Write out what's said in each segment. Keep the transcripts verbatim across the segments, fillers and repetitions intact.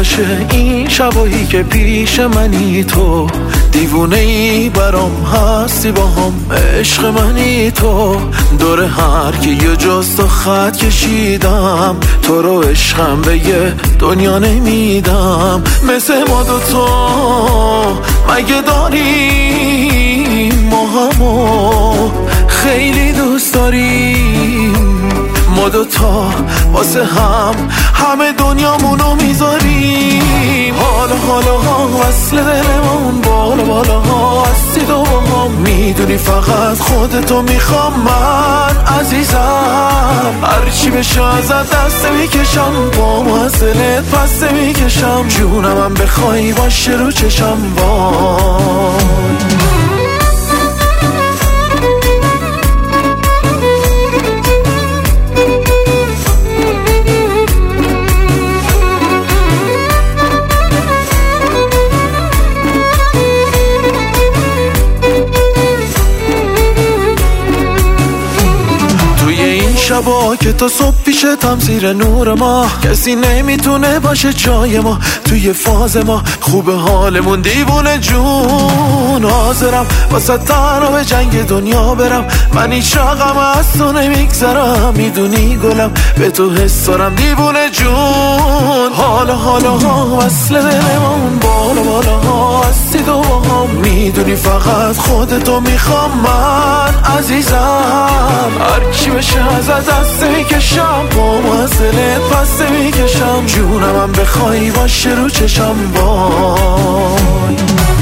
نشه این شبایی که پیش منی تو، دیوونه ای برام هستی با هم، عشق منی تو. دور هر کی یه جز تو خط کشیدم، تو رو عشقم به یه دنیا نمیدم. مثل ما دوتا مگه داریم ما همو خیلی دوست داریم، ما دوتا واسه هم همه دنیامونو میذاریم. حالا حالا ها وصل دلمون بالا بالا ها هستی تو با هم، میدونی فقط خودتو میخوام من عزیزم. هرچی بشه ازت دست میکشم، با از دلت پس میکشم، جونم هم بخوای باشه رو چشم وای. شبا که تا صبح پیشتم زیر نور ما، کسی نمیتونه باشه جای ما توی فاز ما. خوب حالمون دیوونه جون، حاضرم واسه تنها به جنگ دنیا برم، من هیچ رقم از تو نمیگذرم، میدونی گلم به تو حس دارم دیوونه جون. حالا حالا ها وصل دلمون بالا بالا ها هستی تو با هم، میدونی فقط خودتو میخوام من عزیزم. هرچی بشه ازت دست میکشم، با از دلت پس میکشم، جونم هم بخوای باشه رو چشم وای.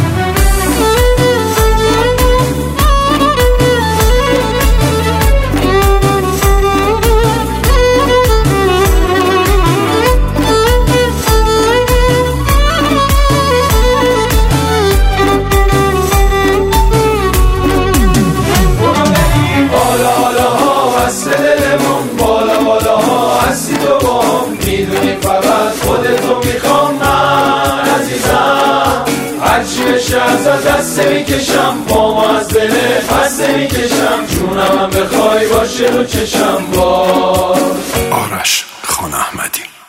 میدونی فقط خودتو میخوام من عزیزم. هرچی بشه ازت دست میکشم، با ما از دلت پس میکشم، جونم هم بخوای باشه رو چشم باز. آرش خان احمدی.